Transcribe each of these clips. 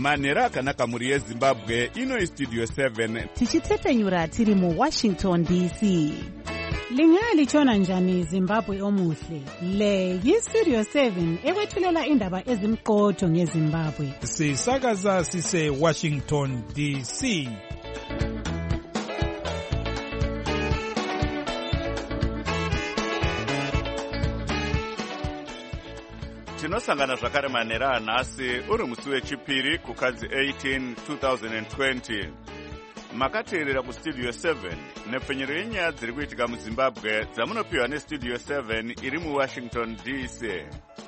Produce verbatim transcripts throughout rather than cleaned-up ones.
manhero akanaka mhuri yezimbabwe. Ino istudio seven tichitsepenyura tiri muwashington D C. Lingalitshona njani Zimbabwe omuhle? Le yistudio seven ekwethulela indaba ezimqotho ngeZimbabwe. Sisakaza sise Washington D C. tinosangana zvakare manhero anhasi uri musi wechipiri kukadzi eighteen two thousand twenty. Makateerera kustudio seven nepfenyero yenyaya dziri kuitika muzimbabwe dzamunopiwa nestudio seven iri muwashington D C.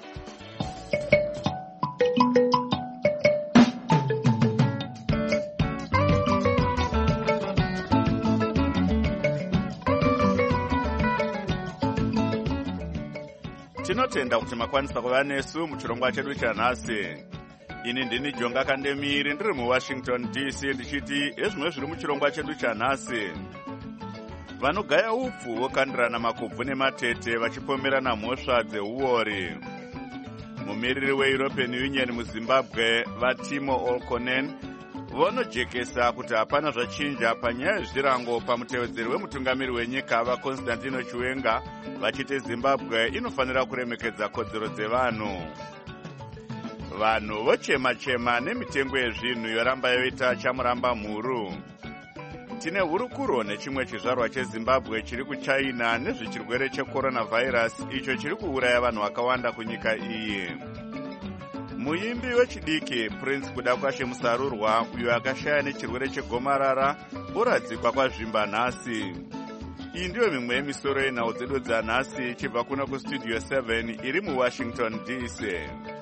Tinotenda kuti makwanisa kuva nesu muchirongwa chedu chanhasi. Ini ndini Jonga Kandemiri ndiri muWashington D C ndichiti ezvimwe zviri muchirongwa chedu chanhasi. Vanogaya upfu vokandirana makobvu nematete vachipomerana mhosva dzeuori. Mumiriri weEuropean Union muZimbabwe vaTimo Olkonen vonojekesa kuti hapana zvachinja panyaya yezvirango pamutevedzeri wemutungamiri wenyika vaConstantino Chiwenga vachiti Zimbabwe inofanira kuremekedza kodzero dzevanhu. Vanhu vochema-chema nemitengo yezvinhu yoramba yoita chamuramba mhuru. Tine hurukuro nechimwe chizvarwa cheZimbabwe chiri kuChina nezvechirwere cheCoronavirus icho chiri kuuraya vanhu vakawanda kunyika iyi. Muimbi wechidiki Prince Kudakashe Musarurwa uyo akashaya nechirwere chegomarara oradzikwa kwazvimba nhasi. Iyi ndiyo mimwe yemisoro yenhau dzedu dzanhasi ichibva kuno kustudio seven iri muWashington D C.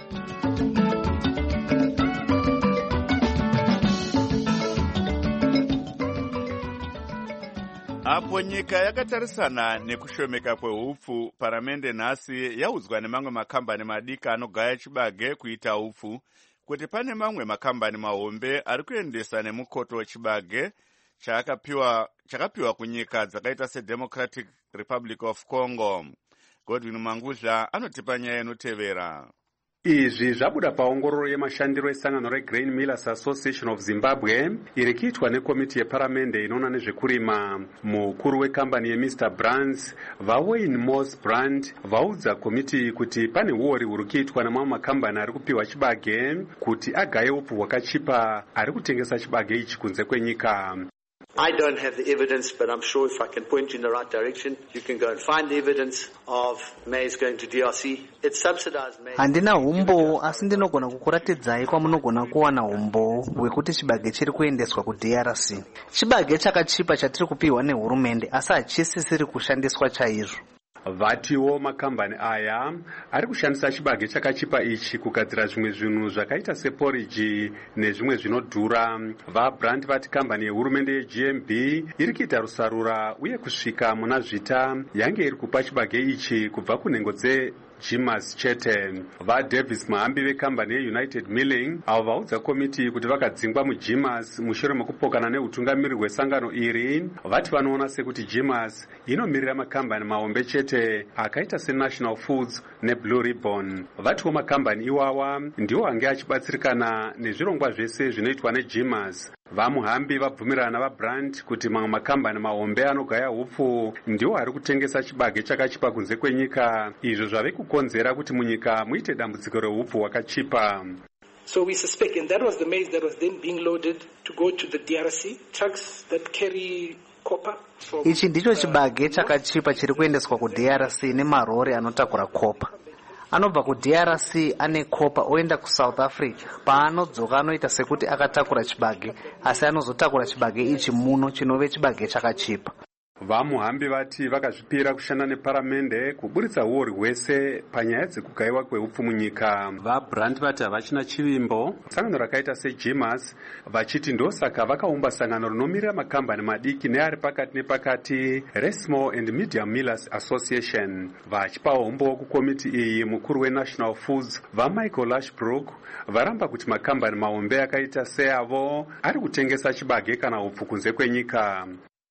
Apo nyika yakatarisana nekushomeka kweupfu, paramende nhasi yaudzwa nemamwe makambani madiki anogaya chibage kuita upfu kuti pane mamwe makambani mahombe ari kuendesa nemukoto wechibage chakapiwa chakapiwa kunyika dzakaita seDemocratic Republic of Congo. Godwin Manguzha anotipa nyaya inotevera. Izvi zvabuda paongororo yemashandiro esangano reGrain Millers Association of Zimbabwe iri kuitwa nekomiti yeparamende inoona nezvekurima. Mukuru wekambani yeMister Brands vaWayne Moss Brand vaudza komiti kuti pane uori huri kuitwa namamwe makambani ari kupiwa chibage kuti agaye upfu hwakachipa ari kutengesa chibage ichi kunze kwenyika. I don't have the evidence, but I'm sure if I can point you in the right direction, you can go and find the evidence of maize going to D R C. It's subsidized maize. Handina humbo, asi ndinogona kukuratidzai kwamunogona kuwana humbo wekuti chibage chiri kuendeswa ku D R C. Chibage chakachipa chatiri kupiwa nehurumende, asi hachisisiri kushandiswa chaizvo. Vatiwo makambani aya ari kushandisa chibage chakachipa ichi kugadzira zvimwe zvinhu zvakaita seporiji nezvimwe zvinodhura. VaBrand vati kambani yehurumende yeG M B iri kuita rusarura uye kusvika muna zvita yange iri kupa chibage ichi kubva kunhengo dze Jimas chete. VaDavis Mahambi vekambani yeUnited Milling avo vaudza komiti kuti vakadzingwa muJimas mushure mekupokana neutungamiri hwesangano iri. Vati vanoona sekuti Jimas inomirira makambani mahombe chete akaita seNational Foods neBlue Ribbon. Vatiwo makambani iwawa ndiwo ange achibatsirikana nezvirongwa zvese zvinoitwa neJimas. Vamuhambi vabvumirana vaBrand kuti mamwe makambani mahombe anogaya upfu ndiwo ari kutengesa chibage chakachipa kunze kwenyika, izvo zvave kukonzera kuti munyika muite dambudziko reupfu hwakachipa. So we suspect, and that was the maize that was then being loaded to go to the D R C, trucks that carry copper. Ichi ndicho chibage chakachipa chiri kuendeswa ku D R C nemarori anotakura copper. Anobva ku D R C ane copper oenda ku South Africa. Paanodzoka anoita sekuti akatakura chibage, asi anozotakura chibage ichi muno chinove chibage chakachipa. Vamuhambi vati vakazvipira kushanda neparamende kuburitsa uori hwese panyaya dzekugayiwa kweupfu munyika. VaBrand vati havachina chivimbo sangano rakaita seJimas, vachiti ndosaka vakaumba sangano rinomirira makambani madiki neari pakati nepakati reSmall and Medium Millers Association. Vachipa hombo kukomiti iyi mukuru weNational Foods vaMichael Lashbrook varamba kuti makambani mahombe akaita seavo ari kutengesa chibage kana upfu kunze kwenyika.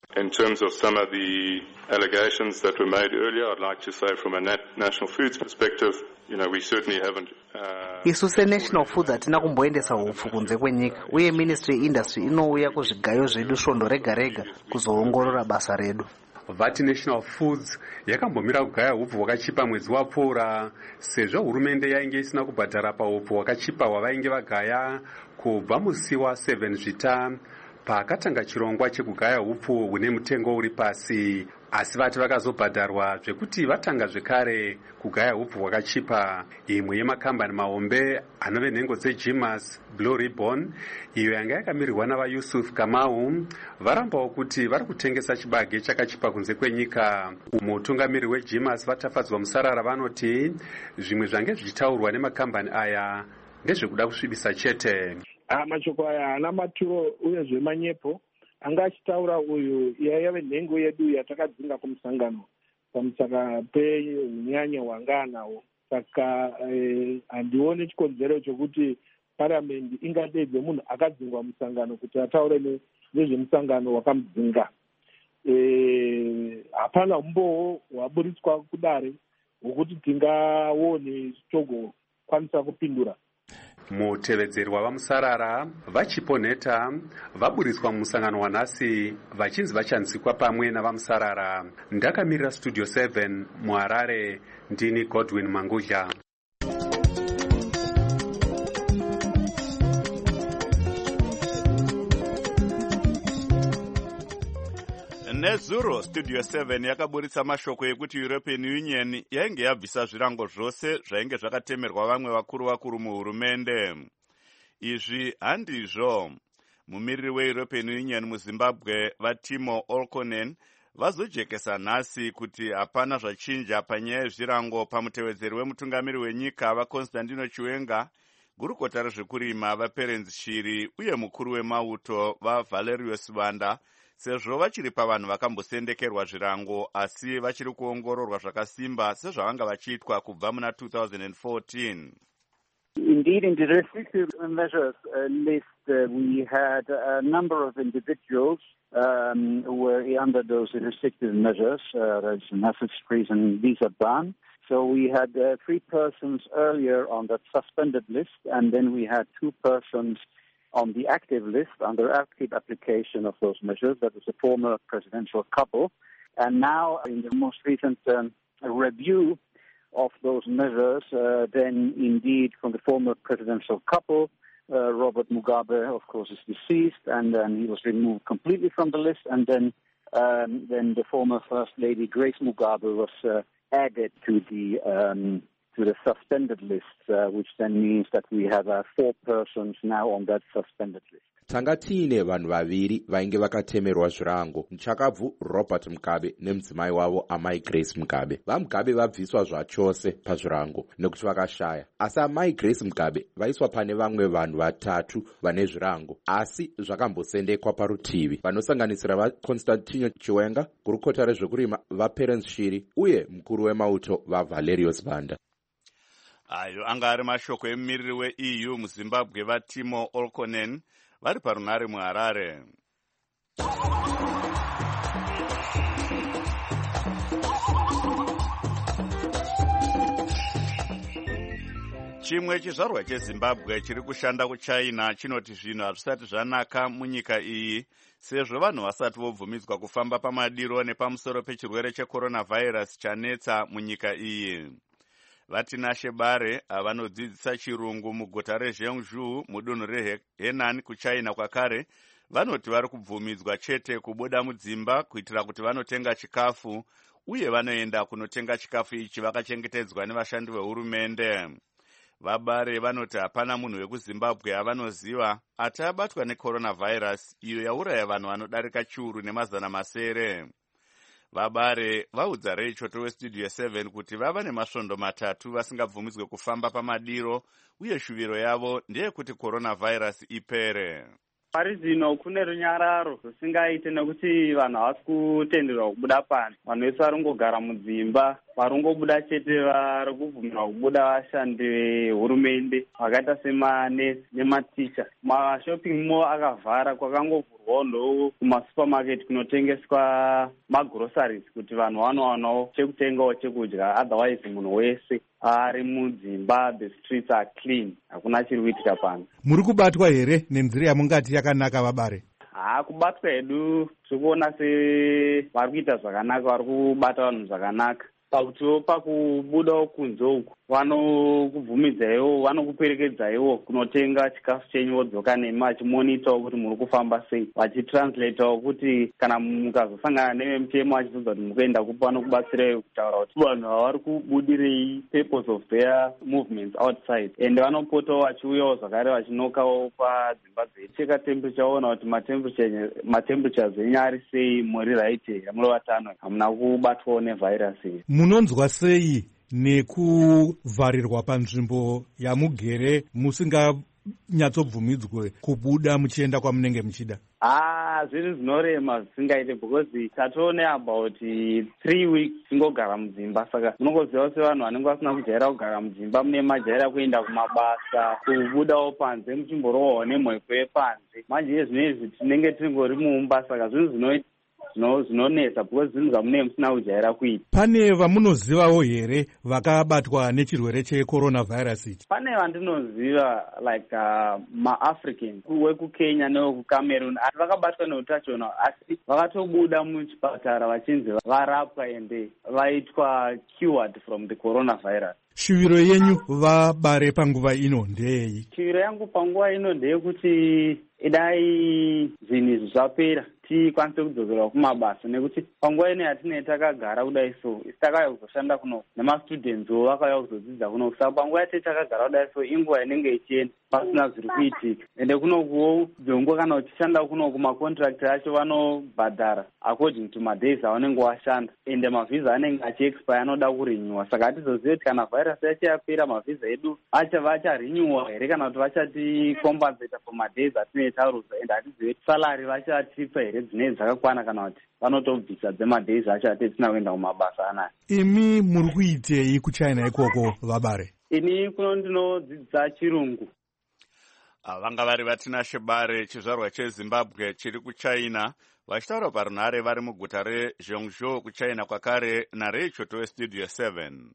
In terms of some of the allegations that were made earlier, I'd like to say from a nat- national foods perspective, you know, we certainly haven't... Uh, isu senational foods hatina kumboendesa upfu kunze kwenyika, uye ministry yeindustry inouya kuzvigayo zvedu svondo rega rega kuzoongorora basa redu. Vati National Foods yakambomira kugaya upfu hwakachipa mwedzi wapfuura sezvo hurumende yainge isina kubhadhara paupfu hwakachipa hwavainge vagaya kubva musi wa seven zvita pakatanga chirongwa chekugaya upfu hune mutengo uri pasi, asi vati vakazobhadharwa zvekuti vatanga zvekare kugaya upfu hwakachipa. Imwe yemakambani mahombe anove nhengo dzeGimas, Blue Ribbon, iyo yanga yakamirirwa navaYusuf Kamau, varambawo kuti vari kutengesa chibage chakachipa kunze kwenyika. Mutungamiri weGimas vatafadzwa musarara vanoti zvimwe zvange zvichitaurwa nemakambani aya ndezvekuda kusvibisa chete. Ah, mashoko aya haana maturo uye zvemanyepo anga achitaura uyu yaive nhengo yedu yatakadzinga kumusangano pamusaka peunyanya hwanga anawo. Saka handione chikonzero chokuti paramendi ingadedze munhu akadzingwa musangano kuti ataure nezvemusangano wakamudzinga. Hapana umbowo hwaburitswa kudare hwokuti tingaone togokwanisa kupindura. Mutevedzeri wavamusarara vachiponeta vaburitswa mumusangano wanhasi vachinzi vachanzikwa pamwe navamusarara. Ndakamirira Studio seven muHarare, ndini Godwin Mangudya. Nezuro Studio seven yakaburitsa mashoko ekuti European Union yainge yabvisa zvirango zvose zvainge zvakatemerwa vamwe vakuru vakuru muhurumende. Izvi handizvo. Mumiriri weEuropean Union muZimbabwe vaTimo Olkonen vazojekesa nhasi kuti hapana zvachinja panyaya yezvirango pamutevedzeri wemutungamiri wenyika vaConstantino Chiwenga, gurukota rezvekurima vaPerence Shiri uye mukuru wemauto vaValerius Banda, sezvo vachiri pavanhu vakambosendekerwa zvirango asi vachiri kuongororwa zvakasimba sezvavanga vachiitwa kubva muna two thousand fourteen. Indeed, in the restrictive measures uh, list, uh, we had a number of individuals um, who were under those restrictive measures, uh, that's an asset freeze and visa ban. So we had uh, three persons earlier on that suspended list, and then we had two persons on the active list under active application of those measures. That was a former presidential couple. And now, in the most recent um, review of those measures, uh, then indeed from the former presidential couple, uh, Robert Mugabe, of course, is deceased, and then he was removed completely from the list. And then, um, then the former First Lady Grace Mugabe was uh, added to the um, to the suspended list, uh, which then means that we have uh, four persons now on that suspended list. Tanga tiine vanhu vaviri vainge vakatemerwa zvirango, muchakabvu Robert Mugabe nemudzimai wavo amai Grace Mugabe. VaMugabe vabviswa zvachose pazvirango nekuti vakashaya, asi amai Grace Mugabe vaiswa pane vamwe vanhu vatatu vane zvirango, asi zvakambosendekwa parutivi, vanosanganisira vaConstantino Chiwenga, gurukota rezvekurima vaPerence Shiri uye mukuru wemauto vaValerius Banda. Ayo anga ari mashoko emumiriri weE U muZimbabwe vaTimo Olkonen vari parunhare muHarare. Chimwe chizvarwa cheZimbabwe chiri kushanda kuChina chinoti zvinhu hazvisati zvanaka munyika iyi sezvo vanhu vasati vobvumidzwa kufamba pamadiro nepamusoro pechirwere checoronavirus chanetsa munyika iyi. Vatinashe Bare avanodzidzisa chirungu muguta reZhengzhou mudunhu reHenan kuChina kwakare vanoti vari kubvumidzwa chete kubuda mudzimba kuitira kuti vanotenga chikafu uye vanoenda kunotenga chikafu ichi vakachengetedzwa nevashandi vehurumende. Vabare vanoti hapana munhu wekuZimbabwe avanoziva ati abatwa necoronavirus iyo yauraya vanhu vanodarika chiuru nemazana masere. Vabare vaudza reichoto weStudio seven kuti vava nemasvondo matatu vasingabvumidzwe kufamba pamadiro uye shuviro yavo ndeyekuti coronavirus ipere. Pari zvino kune runyararo rusingaite nekuti vanhu havasi kutenderwa kubuda pano. Vanhu vese vari kungogara mudzimba varongobuda chete vari kubvumira kubuda vashandi vehurumende vakaita semanesi nematicha. Mashoping mall akavhara, kwakangovhurwawo ndo kumasupermarket kunotengeswa magroceries kuti vanhu vanowanawo chekutengawo chekudya. Otherwise munhu wese ari mudzimba, the streets are clean, hakuna chiri kuitika pano. Muri kubatwa here nenzira yamungati yakanaka vabare? Ha, kubatwa hedu tikuona se vari kuita zvakanaka, vari kubata vanhu zvakanaka. Pakutiwo pakubudawo kunze uku vanokubvumidzaiwo, vanokuperekedzaiwo kunotenga chikafu chenyu vodzoka nemi vachimonitawo kuti muri kufamba sei, vachitranslatawo kuti kana mukazosangana nevemutemo vachizodza kuti mukuenda kupa vanokubatsirai kutaura kuti vanhu ava vari kubudirei, purpose of their movements outside, ende vanopotawo vachiuyawo zvakare vachinokawo padzimba dzedu. Cheka temperature waona kuti matemperatures enyu ari sei, muri right here, muri vatano, hamuna kubatwawo nevhairasi. Munonzwa sei nekuvharirwa panzvimbo yamugere musinganyatsobvumidzwe kubuda muchienda kwamunenge muchida? Ah, zvinhu zvinorema zvisingaite because tatoone about three weeks tingogara mudzimba. Saka munongozivawo sevanhu vanenge vasina kujaira kugara mudzimba, mune majaira kuenda kumabasa, kubudawo panze muchimborohwawo nemhepo yepanze. Manje iye zvinezvi tinenge tingori mumba, saka zvinhu zvinoita zvinonetsa because zvinhu zvamunenge musina kujaira kuita. Pane vamunozivawo here vakabatwa nechirwere checoronavirus ichi? Pane vandinoziva like uh, maAfrican wekukenya newekucameroon asi vakabatwa neutachiona, asi vakatobuda muchipatara vachinzi varapwa ende vaitwa cured from the coronavirus. Shuviro yenyu vabare panguva ino ndei? Shuviro yangu panguva ino ndeyekuti idai zvinhu izvi zvapera tikwanise kudzokera kumabasa, nekuti panguva ino yatinenge takagara kudai so isi takauya kuzoshanda kuno nemastudentwo vakauya kuzodzidza kuno. Saka panguva yatei takagara kudai so inguva inenge ichienda pasina zviri kuitika, ende kunokuwo dzongo kana uchishanda kuno kumacontract acho vanobhadhara according to madays avanenge washanda, ende mavhisa anenge achiexpire anoda kurinyuwa. Saka hatizozive kuti kana virus yacho yapera mavhisa edu achava acharinyuwa here kana kuti vachaticompensate for madays atinenge tarusa, ende hatizive kuti salary vachatipa here dzinenge dzakakwana kana kuti vanotobvisa dzemadays acho atisina kuenda kumabasa anaya. Imi muri kuitei kuchina ikoko vabare? Ini kuno ndinodzidzisa chirungu. Vanga vari vatina Shebare, chizvarwa cheZimbabwe chiri kuchina, vachitaura parunhare vari muguta reZhengzhou kuchina kwakare naRachel weStudio seven.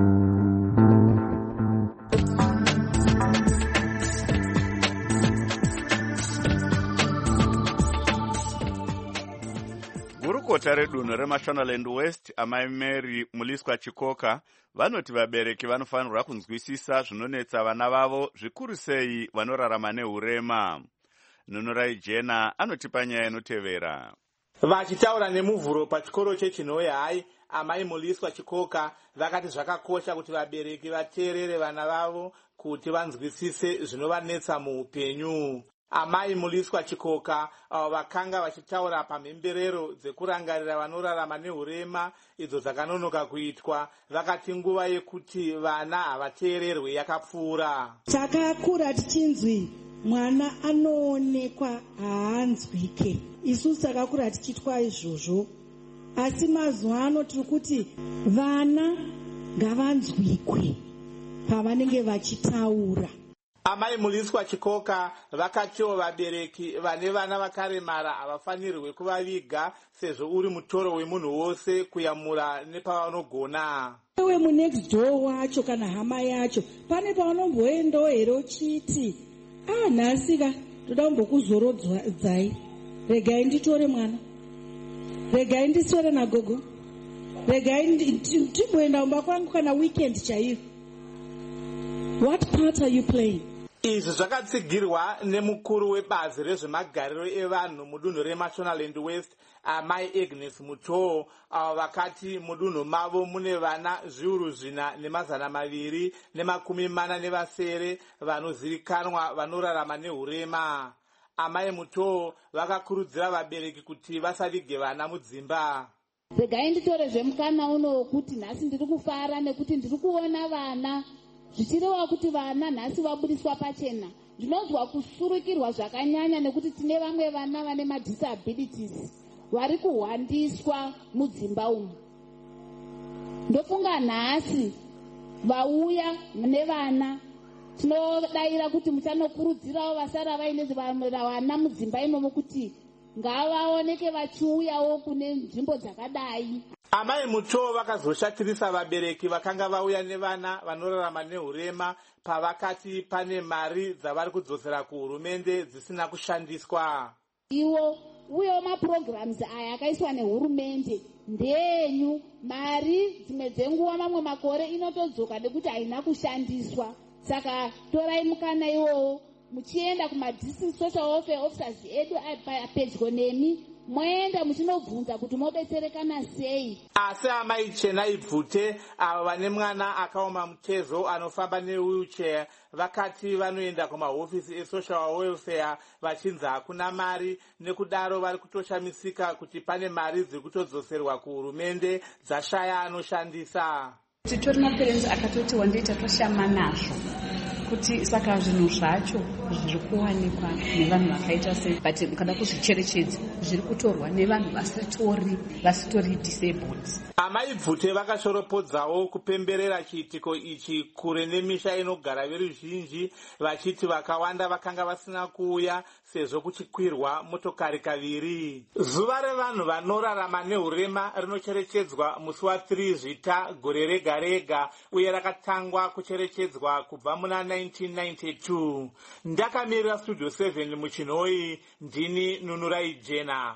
Gurukota redunhu reMashonaland West, amai Mary Muliswa Chikoka, vanoti vabereki vanofanirwa kunzwisisa zvinonetsa vana vavo, zvikuru sei vanorarama neurema. Nunurai Jena anotipa nyaya inotevera. Vachitaura nemuvhuro pachikoro chechinoya hai, amai Muliswa Chikoka vakati zvakakosha kuti vabereki vateerere vana vavo kuti vanzwisise zvinovanetsa muupenyu. Amai Muliswa Chikoka avo vakanga vachitaura pamhemberero dzekurangarira vanorarama neurema idzo dzakanonoka kuitwa, vakati nguva yekuti vana havateererwe yakapfuura. Takakura tichinzwi mwana anoonekwa haanzwike, isusu takakura tichitwa izvozvo, asi mazuva ano tiri kuti vana ngavanzwikwe pavanenge vachitaura. Amai Muliswa Chikoka vakatiwo vabereki vane vana vakaremara havafanirwe kuvaviga sezvo uri mutoro wemunhu wose kuyamura nepavanogona. Wewe munext door wacho kana hama yacho pane pavanomboendawo here uchiti ah nhasika toda kumbokuzorodzai, regai nditore mwana, regai ndiswere nagogo, regai timboenda kumba kwangu kana weekend chaiyo. What part are you playing? Izvi zvakatsigirwa nemukuru webazi rezvemagariro evanhu mudunhu reMashonaland West, amai Agnes Mutoo, avo vakati mudunhu mavo mune vana zviuru zvina nemazana maviri nemakumi mana nevasere vanozivikanwa vanorarama neurema. Amai Mutoo vakakurudzira vabereki kuti vasavige vana mudzimba. Regai nditore zvemukana uno wokuti nhasi ndiri kufara nekuti ndiri kuona vana zvichireva kuti vana nhasi vabudiswa pachena. Ndinonzwa kusurukirwa zvakanyanya nekuti tine vamwe vana vane madisabilities vari kuhwandiswa mudzimba umu. ndofunga nhasi vauya nevana tinodayira kuti muchanokurudzirawo vasara vaine vana mudzimba imomo kuti ngavaoneke vachiuyawo kune nzvimbo dzakadai. Amai Mutoo vakazoshatirisa vabereki vakanga vauya nevana vanorarama nehurema pavakati pane mari dzavari kudzosera kuhurumende dzisina kushandiswa. Iwo uyewo mapurogirams aya akaiswa nehurumende ndenyu, mari dzimwe dzenguva mamwe makore inotodzoka nekuti haina kushandiswa. Saka torai mukana iwowo muchienda kumadistrict social welfare officers edu pedyo nemi moenda muchinobvunza kuti mobetserekana sei. Asi amai Chenai Bvute avo vane mwana akaoma mutezo anofamba newheelchair vakati vanoenda kumahofisi esocial welfare vachinzi hakuna mari, nekudaro vari kutoshamisika kuti pane mari dziri kutodzoserwa kuhurumende dzashaya anoshandisa. Titori maperenzi akatoti wandoita toshama nazvo kuti saka zvinhu zvacho zviri kuwanikwa nevanhu vakaita sei, but mukada kuzvicherechedza zviri kutorwa nevanhu vasitori vasitori disabled. Amai Bvute vakashoropodzawo kupemberera chiitiko ichi kure nemisha inogara veruzhinji, vachiti vakawanda vakanga vasina kuuya sezvo kuchikwirwa motokari kaviri. Zuva revanhu vanorarama nehurema rinocherechedzwa musi wa3 Zvita gore rega rega uye rakatangwa kucherechedzwa kubva muna nineteen ninety-two. Ndakamirira Studio seven muchinhoi, ndini Nunurai Jena.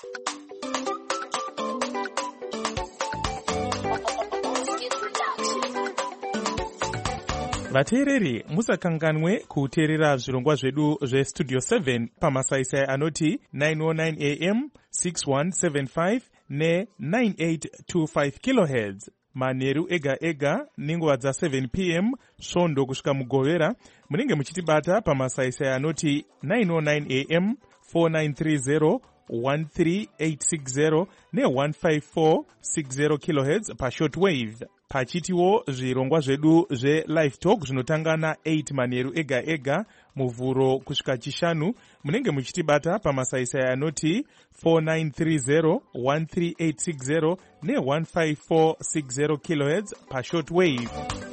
Vateereri, musakanganwe kuteerera zvirongwa zvedu zvestudio seven pamasaisai anoti nine oh nine A M, six one seven five ne nine eight two five kilohertz. Manheru ega ega nenguva dza seven P M svondo kusvika mugovera munenge muchitibata pamasaisai anoti nine oh nine A M, four nine three zero, one three eight six zero ne one five four six zero kilohertz pashortwave. Pachitiwo zvirongwa zvedu zve-live talk zvinotanga na eight manheru ega ega muvhuro kusvika chishanu munenge muchitibata pamasaisai anoti four nine three zero, one three eight six zero ne one five four six zero kilohertz pashortwave.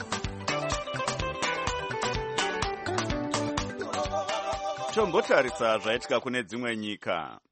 Tombotarisa zvaitika kune dzimwe nyika.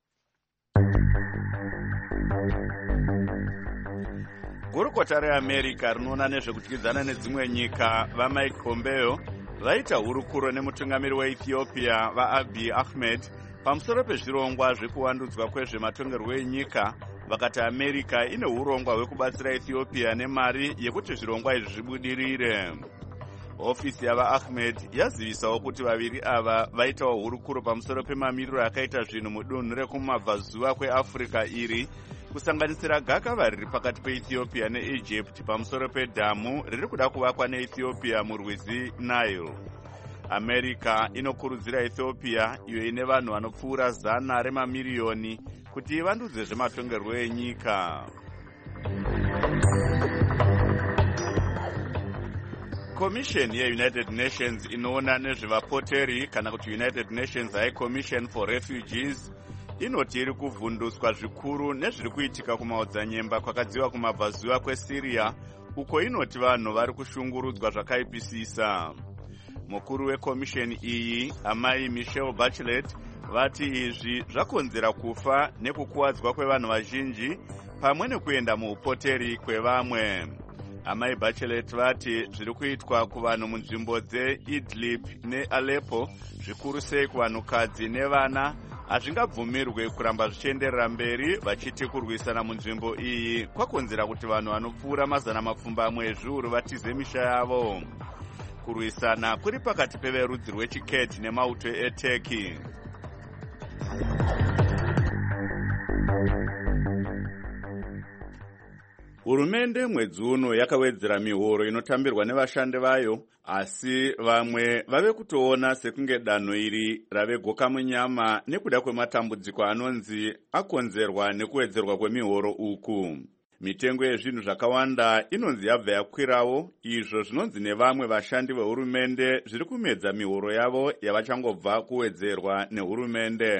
Gurukota reAmerica rinoona nezvekudyidzana nedzimwe nyika vaMike Pompeo vaita hurukuro nemutungamiri weEthiopia vaAbiy Ahmed pamusoro pezvirongwa zvekuwandudzwa kwezvematongerwo enyika. Vakati America ine urongwa hwekubatsira Ethiopia nemari yekuti zvirongwa izvi zvibudirire. Ofisi yavaAhmed yazivisawo kuti vaviri ava vaitawo hurukuro pamusoro pemamiriro akaita zvinhu mudunhu rekumabvazuva kweAfrica iri, kusanganisira gakava riri pakati peEthiopia neEgypt pamusoro pedhamu riri kuda kuvakwa neEthiopia murwizi Nile. America inokurudzira Ethiopia, iyo ine vanhu vanopfuura zana remamiriyoni, kuti ivandudze zvematongerwo enyika. Commission ye-United Nations inoona nezvevapoteri kana kuti United Nations High Commission for Refugees inoti iri kuvhunduswa zvikuru nezviri kuitika kumaodzanyemba kwakadziwa kumabvazuva kweSyria, uko inoti vanhu vari kushungurudzwa zvakaipisisa. Mukuru wekomisheni iyi, amai Michelle Bachelet, vati izvi zvakonzera kufa nekukuwadzwa kwevanhu vazhinji pamwe nekuenda muupoteri kwevamwe. Amai Bachelet vati zviri kuitwa kuvanhu munzvimbo dzeIdlib neAleppo, zvikuru sei kuvanhukadzi nevana, hazvingabvumirwe kuramba zvichienderera mberi, vachiti kurwisana munzvimbo iyi kwakonzera kuti vanhu vanopfuura mazana mapfumbamwe ezviuru vatize misha yavo. Kurwisana kuri pakati peverudzi rwechiKurd nemauto eTurkey. Hurumende mwedzi uno yakawedzera mihoro inotambirwa nevashandi vayo, asi vamwe vave kutoona sekunge danho iri rave goka munyama nekuda kwematambudziko anonzi akonzerwa nekuwedzerwa kwemihoro uku. Mitengo yezvinhu zvakawanda inonzi yabva yakwirawo, izvo zvinonzi nevamwe vashandi vehurumende zviri kumedza mihoro yavo yavachangobva kuwedzerwa nehurumende.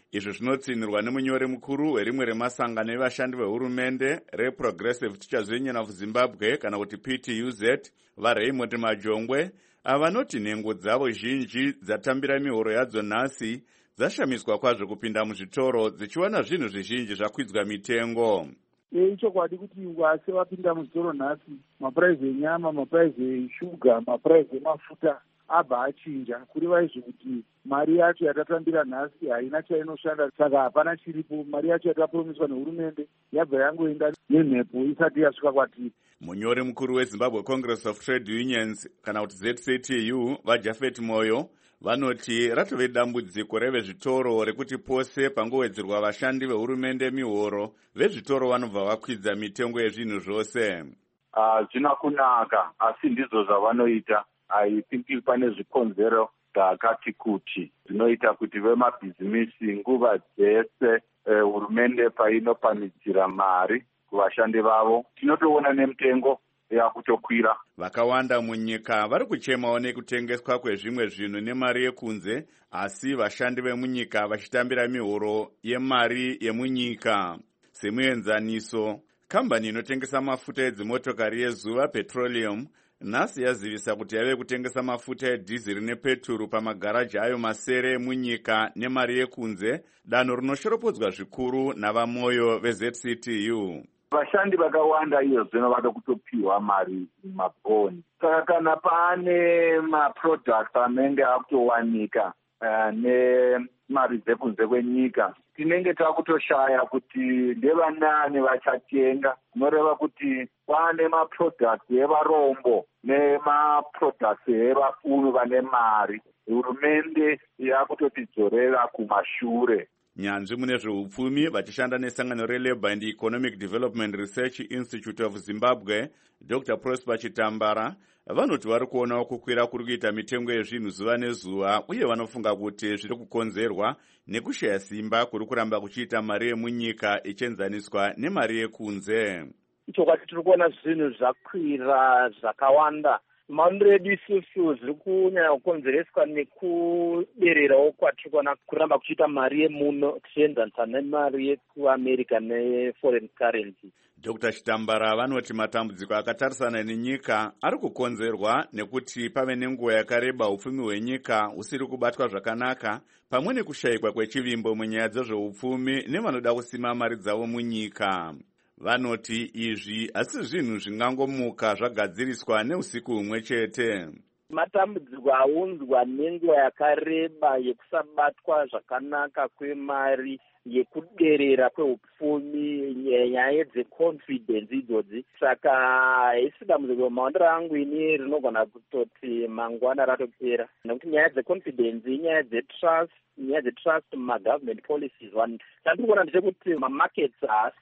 izvi zvinotsinirwa nemunyori mukuru werimwe remasangano evashandi vehurumende reProgressive Teachers Union of Zimbabwe kana kuti P T U Z vaRaymond Majongwe, avanoti nhengo dzavo zhinji dzatambira mihoro yadzo nhasi dzashamiswa kwazvo kupinda muzvitoro dzichiwana zvinhu zvizhinji zvakwidzwa mitengo. Ichokwadi kuti wase wapinda muzvitoro nhasi mapuraizi enyama, mapuraizi eshuga, mapuraizi emafuta abva achinja kureva izvo kuti mari yacho yatatambira nhasi haina chainoshanda, saka hapana chiripo. Mari yacho yatapromiswa nehurumende yabva yangoenda nemhepo isati yasvika kwatiri. Munyori mukuru weZimbabwe Congress of Trade Unions kana kuti Z C T U vaJafet Moyo vanoti ratove dambudziko revezvitoro rekuti pose pangowedzerwa vashandi vehurumende mihoro, vezvitoro vanobva vakwidza mitengo yezvinhu zvose. Zvina kunaka, asi ndizvo zvavanoita. I think pane zvikonzero zvakati kuti zvinoita kuti vemabhizimisi nguva dzese hurumende painopanidzira mari kuvashandi vavo, tinotoona nemitengo yakutokwira. Vakawanda munyika vari kuchemawo nekutengeswa kwezvimwe zvinhu nemari yekunze, asi vashandi vemunyika vachitambira mihoro yemari yemunyika. Semuenzaniso, kambani inotengesa mafuta edzimotokari yeZuva Petroleum nhasi yazivisa kuti yave kutengesa mafuta edhiziri nepeturu pamagaraji ayo masere emunyika nemari yekunze, danho rinoshoropodzwa zvikuru navamoyo veZ C T U. Vashandi vakawanda iyo zvino vada kutopiwa mari mabhoni. Saka kana pane maproducts anenge akutowanika uh, nemari dzekunze kwenyika, tinenge takutoshaya kuti ndevanani vachatenga. Zvinoreva kuti pane maproducts evarombo nemaproducts evafunu vane mari. Hurumende yakutotidzorera kumashure. Nyanzvi mune zveupfumi vachishanda nesangano reLabour and Economic Development Research Institute of Zimbabwe, Doctor Prosper Chitambara, vanoti vari kuonawo kukwira kuri kuita mitengo yezvinhu zuva nezuva, uye vanofunga kuti zviri kukonzerwa nekushaya simba kuri kuramba kuchiita mari yemunyika ichienzaniswa nemari yekunze. Ichokwadi tiri kuona zvinhu zvakwira zvakawanda. Maonero edu isusu zviri kunyanya kukonzereswa nekudererawo kwatiri kuona kuramba kuchiita mari yemuno tichienzanisa nemari yekuAmerica neforeign currency. Doctor Chitambara vanoti matambudziko akatarisana nenyika ari kukonzerwa nekuti pave nenguva yakareba upfumi hwenyika husiri kubatwa zvakanaka, pamwe nekushayikwa kwechivimbo munyaya dzezveupfumi nevanoda kusima mari dzavo munyika. Vanoti izvi asi zvinhu zvingangomuka zvagadziriswa neusiku humwe chete. Matambudziko aunzwa nenguva yakareba yekusabatwa zvakanaka kwemari, yekuderera kweupfumi, nyaya dzeconfidence idzodzi. Saka isi dambudziko maondero angu ini rinogona kutoti mangwana ratopera, nekuti nyaya dzeconfidence inyaya dzetrust, nyaya dzetrust mumagovernment policies. Chandiri kuona ndechekuti mamarkets haasi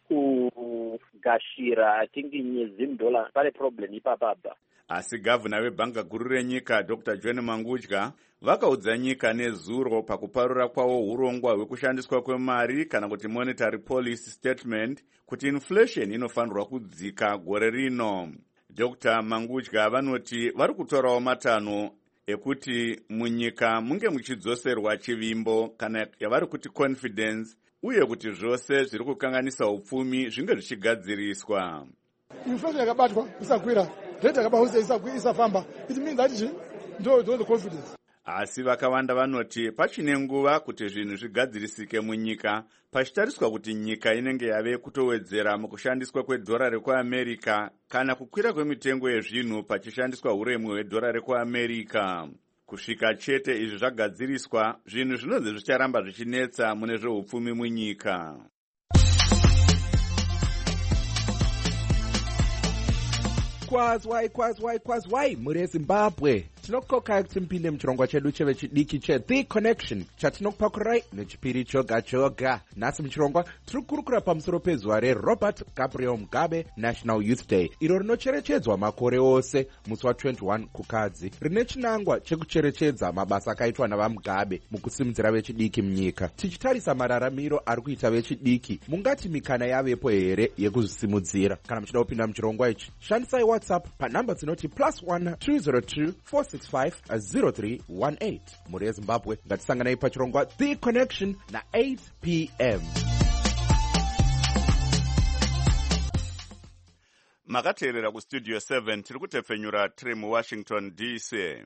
kugashira. I think zim dollars pane problem ipapapa. Asi gavhuna webhanga guru renyika Doctor John Mangudya vakaudza nyika nezuro pakuparura kwawo urongwa hwekushandiswa kwemari kana kuti monetary policy statement kuti inflation inofanirwa kudzika gore rino. Doctor Mangudya vanoti vari kutorawo matanho ekuti munyika munge muchidzoserwa chivimbo kana yavari kuti confidence, uye kuti zvose zviri kukanganisa upfumi zvinge zvichigadziriswa. Inflation yakabatwa isakwira, rate yakabatwa isafamba, it means that ndo ndo the confidence. Asi vakawanda vanoti pachine nguva kuti zvinhu zvigadzirisike munyika, pachitariswa kuti nyika inenge yave kutowedzera mukushandiswa kwedhora rekuAmerica kana kukwira kwemitengo yezvinhu pachishandiswa uremu hwedhora rekuAmerica. Kusvika chete izvi zvagadziriswa, zvinhu zvinonzi zvicharamba zvichinetsa mune zveupfumi munyika. Kwazwai kwazwai kwazwai muri Zimbabwe. Tinokoka kuti mpinde muchirongwa chedu chevechidiki che The Connection chatinokupakurai nechipiri choga choga. Nhasi muchirongwa tiri kurukura pamusoro pezuva reRobert Gabriel Mugabe National Youth Day, iro rinocherechedzwa makore ose musi wa21 kukadzi, rine chinangwa chekucherechedza mabasa akaitwa navaMugabe mukusimudzira vechidiki munyika. Tichitarisa mararamiro ari kuita vechidiki, mungati mikana yavepo here yekuzvisimudzira? Kana muchida kupinda muchirongwa ichi, shandisai whatsapp panhamba dzinoti plus one two zero two four six five zero three one eight. Mhuri yezimbabwe ngatisanganai pachirongwa The Connection na eight p m. makateerera kustudio seven tiri kutepfenyura tiri muwashington D C.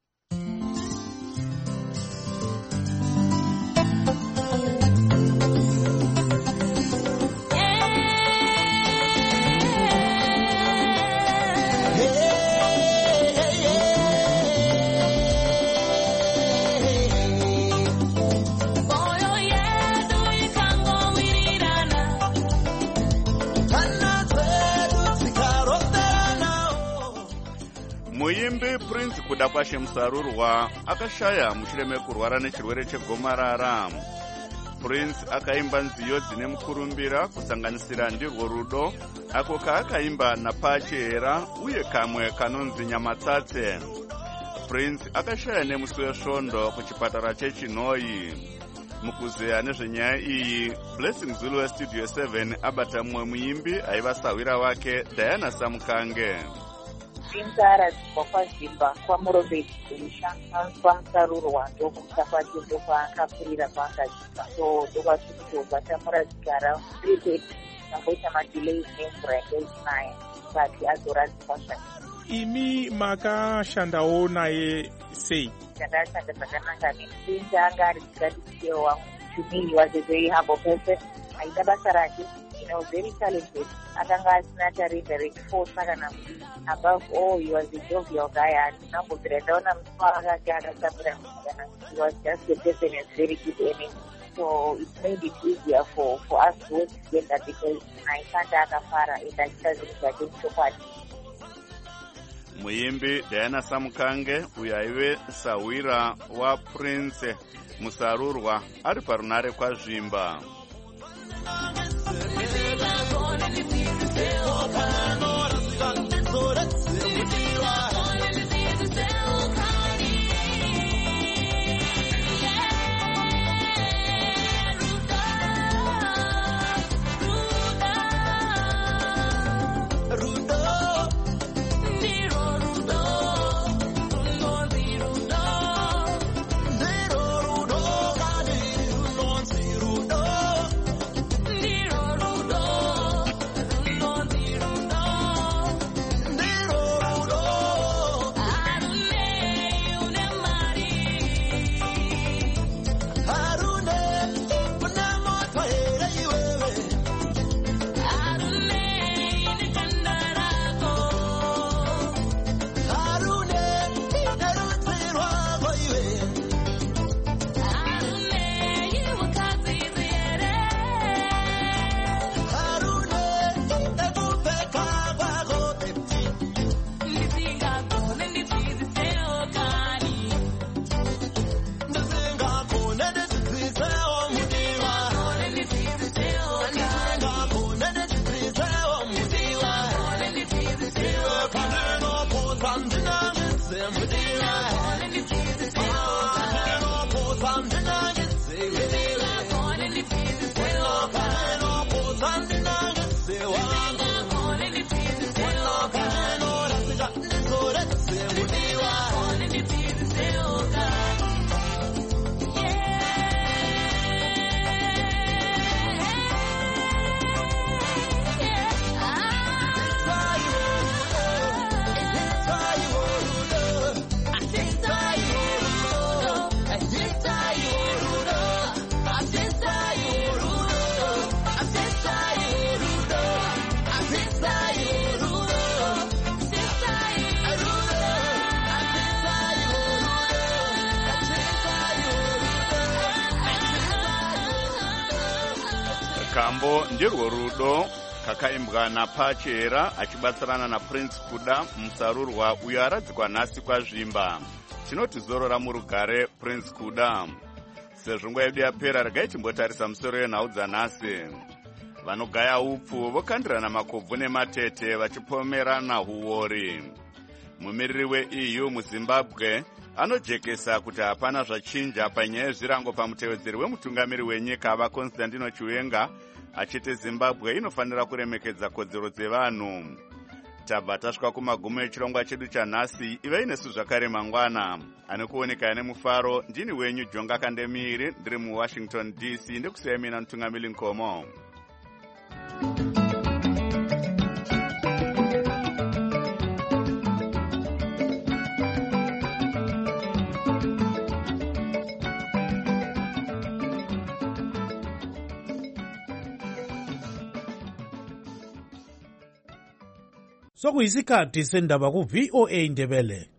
Muimbi Prince Kuda Kwashe Musarurwa akashaya mushure mekurwara nechirwere chegomarara. Prince akaimba nziyo dzine mukurumbira kusanganisira Ndirwo Rudo, ako kaakaimba naPachera uye kamwe kanonzi Nyamatsatse. Prince akashaya nemusi wesvondo kuchipatara cheChinhoyi. Mukuzeya nezvenyaya iyi, Blessing Zulu weStudio seven abata mumwe muimbi aiva sawira wake Diana Samukange. Prince aradzikwa kwazvimba kwaMurobeti kumusha kwamusarurwa ndokumusafati ndokwaakapfurira kwaakazvimba so ndokwasvikutobva tamuradzikara three amboita madelays nemvura yangaichinaya but azoradzikwa zvake. Imi makashandawo naye sei? Ndakashanda zvakanaka neprince anga ari dzikadisiyo wangu. To me he was a very humble person. Aida basa rake, you know, very talented. Akanga asina tarenda rechiforce kana kuti above all he was a jovial guy and nambobvira ndaona muswa akake akasamira kana he was just a person with very good energy. So it made it easier for, for us to work together because naishanda akafara and achiita zvinhu zvake muchokwadi. Muimbi Diana Samukange uyo aive sawira waPrince Musarurwa ari parunare kwazvimba. Kambo Ndirwo Rudo kakaimbwa naPachera achibatsirana naPrince Kuda Musarurwa uyo aradzikwa nhasi kwazvimba. Tinoti zorora murugare Prince Kuda. Sezvo nguva yedu yapera regai timbotarisa musoro yenhau dzanhasi. Vanogaya upfu vokandirana makobvu nematete vachipomerana huori. Mumiriri we-E U muZimbabwe anojekesa kuti hapana zvachinja panyaya yezvirango pamutevedzeri wemutungamiri wenyika ava Constantino Chiwenga achiti Zimbabwe inofanira kuremekedza kodzero dzevanhu. tabva tasvika kumagumo echirongwa chedu chanhasi. ivai nesu zvakare mangwana. Ane kuoneka nemufaro ndini wenyu Jonga Kandemiri, ndiri muWashington D C, ndikusiyai mina Mutungamiri Nkomo. Sokuyisikhathi sendaba ku V O A Ndebele.